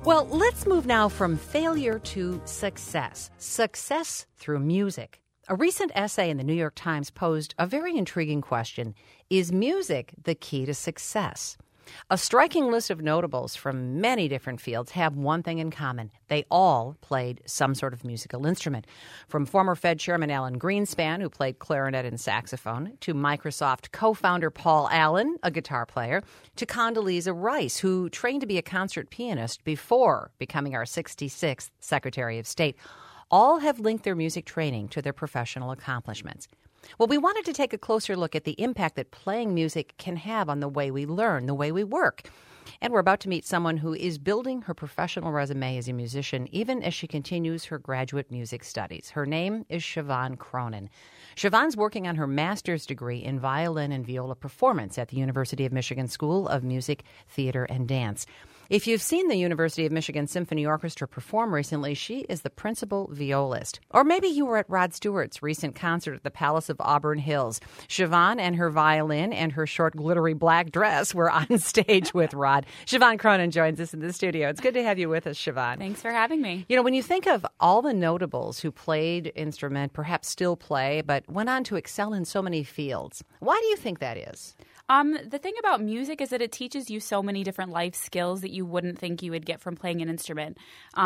Well, let's move now from failure to success. Success through music. A recent essay in the New York Times posed a very intriguing question. Is music the key to success? A striking list of notables from many different fields have one thing in common. They all played some sort of musical instrument. From former Fed Chairman Alan Greenspan, who played clarinet and saxophone, to Microsoft co-founder Paul Allen, a guitar player, to Condoleezza Rice, who trained to be a concert pianist before becoming our 66th Secretary of State. All have linked their music training to their professional accomplishments. Well, we wanted to take a closer look at the impact that playing music can have on the way we learn, the way we work. And we're about to meet someone who is building her professional resume as a musician, even as she continues her graduate music studies. Her name is Siobhan Cronin. Siobhan's working on her master's degree in violin and viola performance at the University of Michigan School of Music, Theater, and Dance. If you've seen the University of Michigan Symphony Orchestra perform recently, she is the principal violist. Or maybe you were at Rod Stewart's recent concert at the Palace of Auburn Hills. Siobhan and her violin and her short glittery black dress were on stage with Rod. Siobhan Cronin joins us in the studio. It's good to have you with us, Siobhan. Thanks for having me. You know, when you think of all the notables who played instrument, perhaps still play, but went on to excel in so many fields, why do you think that is? The thing about music is that it teaches you so many different life skills that you wouldn't think you would get from playing an instrument.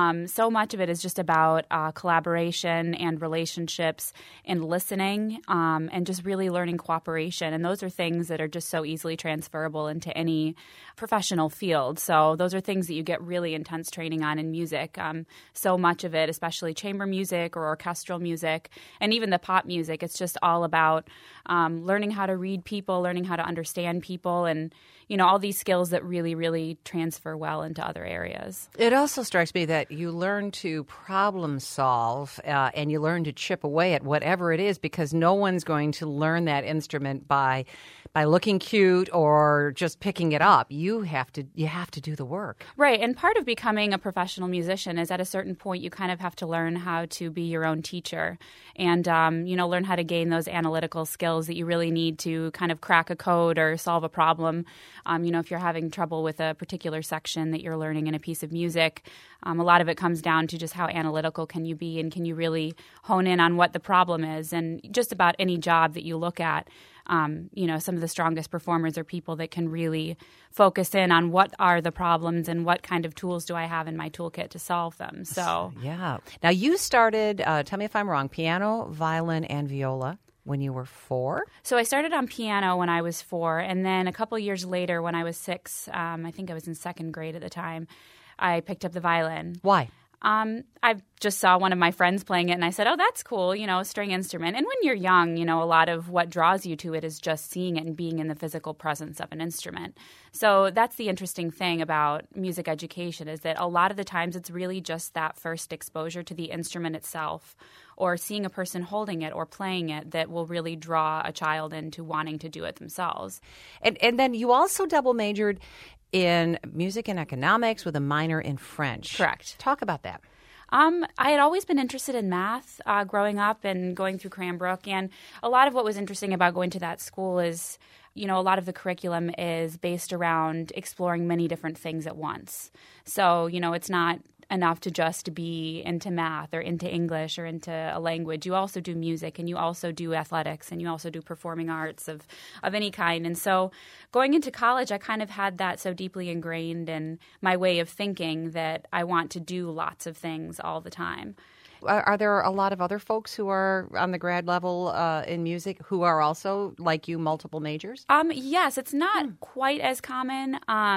So much of it is just about collaboration and relationships and listening and just really learning cooperation. And those are things that are just so easily transferable into any professional field. So those are things that you get really intense training on in music. So much of it, especially chamber music or orchestral music, and even the pop music, it's just all about learning how to read people, learning how to understand people, and all these skills that really, really transfer well into other areas. It also strikes me that you learn to problem solve and you learn to chip away at whatever it is, because no one's going to learn that instrument by looking cute or just picking it up. You have to do the work. Right. And part of becoming a professional musician is at a certain point you kind of have to learn how to be your own teacher and learn how to gain those analytical skills that you really need to kind of crack a code or solve a problem. If you're having trouble with a particular section that you're learning in a piece of music, a lot of it comes down to just how analytical can you be, and can you really hone in on what the problem is. And just about any job that you look at, some of the strongest performers are people that can really focus in on what are the problems and what kind of tools do I have in my toolkit to solve them. So yeah. Now you started, tell me if I'm wrong, piano, violin, and viola when you were 4? So I started on piano when I was 4, and then a couple years later when I was 6, I think I was in second grade at the time, I picked up the violin. Why? I just saw one of my friends playing it, and I said, oh, that's cool, a string instrument. And when you're young, a lot of what draws you to it is just seeing it and being in the physical presence of an instrument. So that's the interesting thing about music education, is that a lot of the times it's really just that first exposure to the instrument itself, or seeing a person holding it or playing it, that will really draw a child into wanting to do it themselves. And then you also double majored in music and economics with a minor in French. Correct. Talk about that. I had always been interested in math growing up and going through Cranbrook. And a lot of what was interesting about going to that school is, a lot of the curriculum is based around exploring many different things at once. So, it's not enough to just be into math or into English or into a language. You also do music, and you also do athletics, and you also do performing arts of any kind. And so going into college, I kind of had that so deeply ingrained in my way of thinking that I want to do lots of things all the time. Are there a lot of other folks who are on the grad level in music who are also, like you, multiple majors? Yes, it's not quite as common,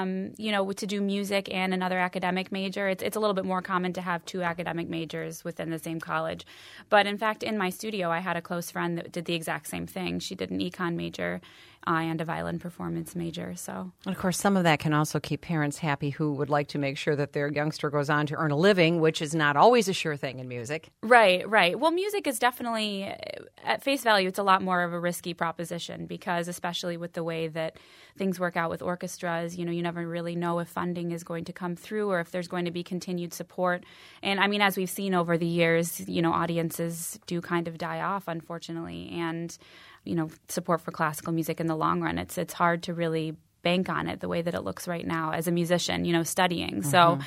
to do music and another academic major. It's a little bit more common to have 2 academic majors within the same college. But in fact, in my studio, I had a close friend that did the exact same thing. She did an econ major and a violin performance major. So, and of course, some of that can also keep parents happy who would like to make sure that their youngster goes on to earn a living, which is not always a sure thing in music. Right. Well, music is definitely, at face value, it's a lot more of a risky proposition, because especially with the way that things work out with orchestras, you never really know if funding is going to come through or if there's going to be continued support. And I mean, as we've seen over the years, audiences do kind of die off, unfortunately. And support for classical music in the long run, it's hard to really bank on it the way that it looks right now as a musician, studying. So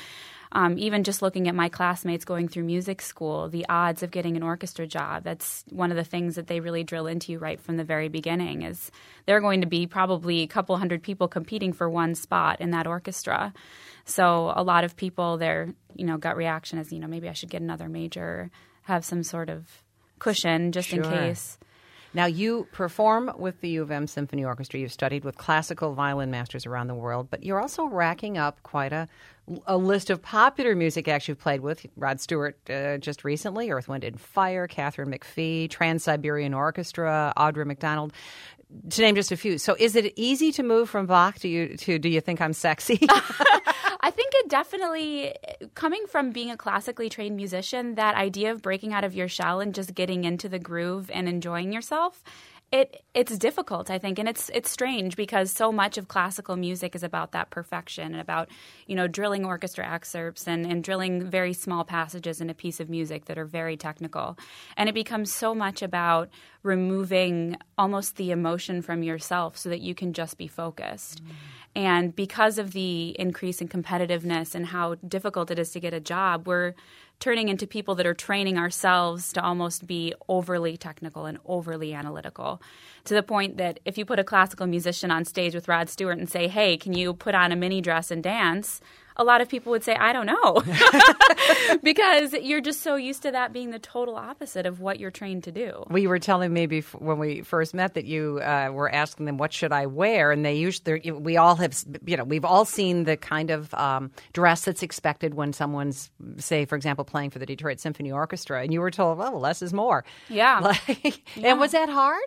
Even just looking at my classmates going through music school, the odds of getting an orchestra job, that's one of the things that they really drill into you right from the very beginning is there are going to be probably a couple hundred people competing for one spot in that orchestra. So a lot of people, their gut reaction is, maybe I should get another major, have some sort of cushion just in case. Now, you perform with the U of M Symphony Orchestra. You've studied with classical violin masters around the world, but you're also racking up quite a list of popular music acts you've played with. Rod Stewart just recently, Earth, Wind and Fire, Catherine McPhee, Trans-Siberian Orchestra, Audra McDonald, to name just a few. So is it easy to move from Bach to Do You Think I'm Sexy? I think it definitely, coming from being a classically trained musician, that idea of breaking out of your shell and just getting into the groove and enjoying yourself, it's difficult, I think, and it's strange because so much of classical music is about that perfection and about, drilling orchestra excerpts and drilling very small passages in a piece of music that are very technical. And it becomes so much about removing almost the emotion from yourself so that you can just be focused. And because of the increase in competitiveness and how difficult it is to get a job, we're turning into people that are training ourselves to almost be overly technical and overly analytical, to the point that if you put a classical musician on stage with Rod Stewart and say, hey, can you put on a mini dress and dance? A lot of people would say, I don't know, because you're just so used to that being the total opposite of what you're trained to do. Well, you were telling me when we first met that you were asking them, what should I wear? And we all have, we've all seen the kind of dress that's expected when someone's, say, for example, playing for the Detroit Symphony Orchestra. And you were told, well, less is more. Yeah. And was that hard?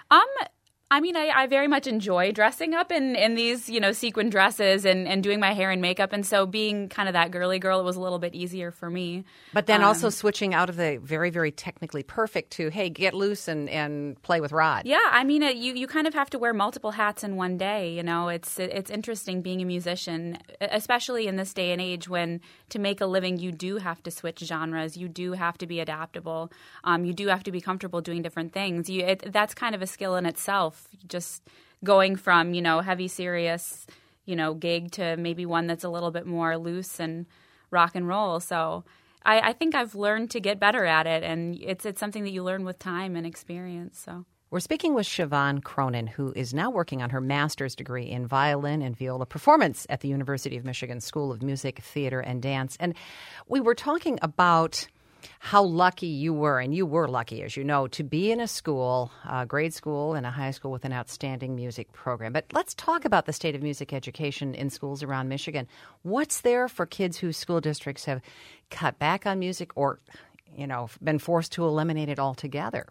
I very much enjoy dressing up in these, sequin dresses and doing my hair and makeup. And so being kind of that girly girl, it was a little bit easier for me. But then also switching out of the very, very technically perfect to, hey, get loose and play with Rod. Yeah, you kind of have to wear multiple hats in one day. It's interesting being a musician, especially in this day and age when to make a living, you do have to switch genres. You do have to be adaptable. You do have to be comfortable doing different things. That's kind of a skill in itself. Just going from, heavy, serious, gig to maybe one that's a little bit more loose and rock and roll. So I think I've learned to get better at it, and it's something that you learn with time and experience. So we're speaking with Siobhan Cronin, who is now working on her master's degree in violin and viola performance at the University of Michigan School of Music, Theater, and Dance. And we were talking about how lucky you were, and you were lucky, as you know, to be in a school, a grade school and a high school with an outstanding music program. But let's talk about the state of music education in schools around Michigan. What's there for kids whose school districts have cut back on music or, been forced to eliminate it altogether?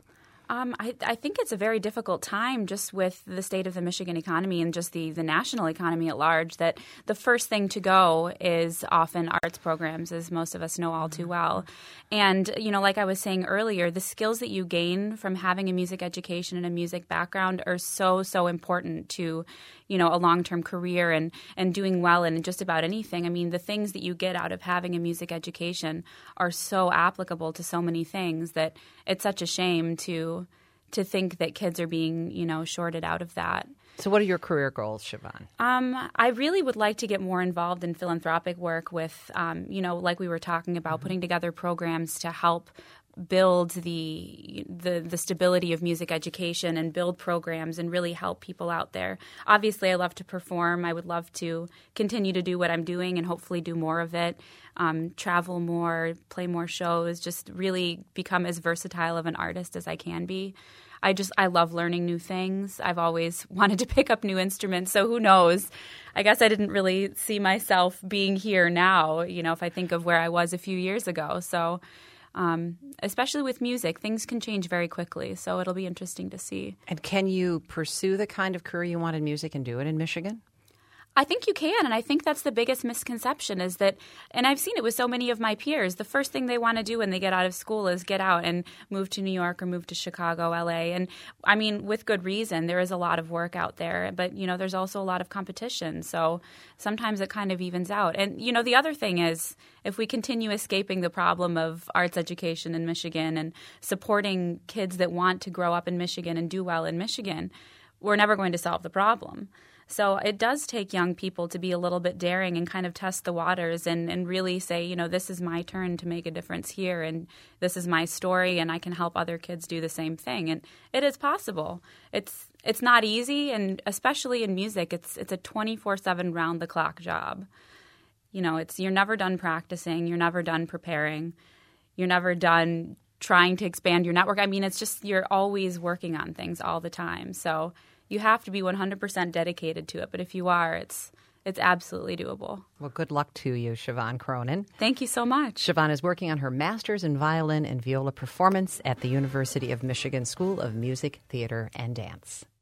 I think it's a very difficult time just with the state of the Michigan economy and just the national economy at large, that the first thing to go is often arts programs, as most of us know all too well. And, like I was saying earlier, the skills that you gain from having a music education and a music background are so, so important to, a long-term career and doing well in just about anything. The things that you get out of having a music education are so applicable to so many things that it's such a shame to think that kids are being, shorted out of that. So what are your career goals, Siobhan? I really would like to get more involved in philanthropic work with, like we were talking about, putting together programs to help build the stability of music education and build programs and really help people out there. Obviously, I love to perform. I would love to continue to do what I'm doing and hopefully do more of it, travel more, play more shows, just really become as versatile of an artist as I can be. I love learning new things. I've always wanted to pick up new instruments, so who knows? I guess I didn't really see myself being here now, if I think of where I was a few years ago. So especially with music, things can change very quickly, so it'll be interesting to see. And can you pursue the kind of career you want in music and do it in Michigan? I think you can, and I think that's the biggest misconception is that, and I've seen it with so many of my peers, the first thing they want to do when they get out of school is get out and move to New York or move to Chicago, LA. And with good reason, there is a lot of work out there, but, there's also a lot of competition. So sometimes it kind of evens out. And, the other thing is, if we continue escaping the problem of arts education in Michigan and supporting kids that want to grow up in Michigan and do well in Michigan, we're never going to solve the problem. So it does take young people to be a little bit daring and kind of test the waters and really say, you know, this is my turn to make a difference here, and this is my story, and I can help other kids do the same thing. And it is possible. It's not easy, and especially in music, it's a 24/7 round-the-clock job. You know, you're never done practicing. You're never done preparing. You're never done trying to expand your network. I mean, it's just you're always working on things all the time. So you have to be 100% dedicated to it. But if you are, it's absolutely doable. Well, good luck to you, Siobhan Cronin. Thank you so much. Siobhan is working on her master's in violin and viola performance at the University of Michigan School of Music, Theater, and Dance.